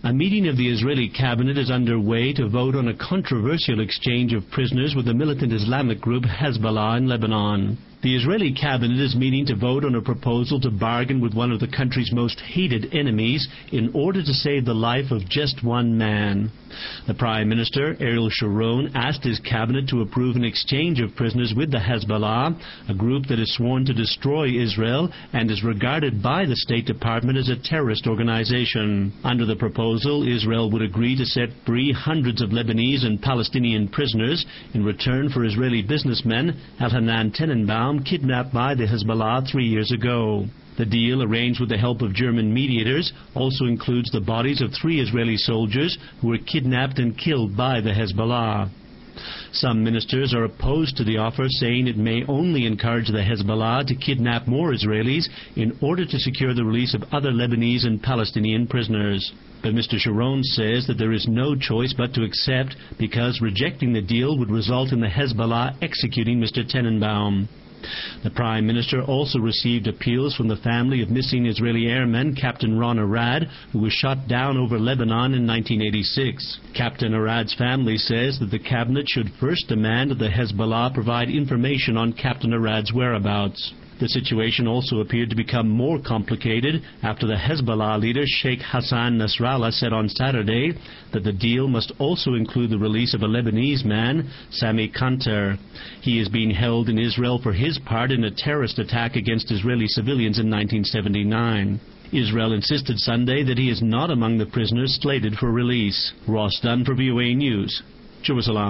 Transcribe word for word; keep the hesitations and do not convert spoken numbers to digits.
A meeting of the Israeli cabinet is underway to vote on a controversial exchange of prisoners with the militant Islamic group Hezbollah in Lebanon. The Israeli cabinet is meeting to vote on a proposal to bargain with one of the country's most hated enemies in order to save the life of just one man. The Prime Minister, Ariel Sharon, asked his cabinet to approve an exchange of prisoners with the Hezbollah, a group that is sworn to destroy Israel and is regarded by the State Department as a terrorist organization. Under the proposal, Israel would agree to set free hundreds of Lebanese and Palestinian prisoners in return for Israeli businessman Elhanan Tenenbaum, kidnapped by the Hezbollah three years ago. The deal, arranged with the help of German mediators, also includes the bodies of three Israeli soldiers who were kidnapped and killed by the Hezbollah. Some ministers are opposed to the offer, saying it may only encourage the Hezbollah to kidnap more Israelis in order to secure the release of other Lebanese and Palestinian prisoners. But Mister Sharon says that there is no choice but to accept, because rejecting the deal would result in the Hezbollah executing Mister Tenenbaum. The Prime Minister also received appeals from the family of missing Israeli airman Captain Ron Arad, who was shot down over Lebanon in nineteen eighty-six. Captain Arad's family says that the cabinet should first demand that the Hezbollah provide information on Captain Arad's whereabouts. The situation also appeared to become more complicated after the Hezbollah leader Sheikh Hassan Nasrallah said on Saturday that the deal must also include the release of a Lebanese man, Sami Kanter. He is being held in Israel for his part in a terrorist attack against Israeli civilians in nineteen seventy-nine. Israel insisted Sunday that he is not among the prisoners slated for release. Ross Dunn for V O A News, Jerusalem.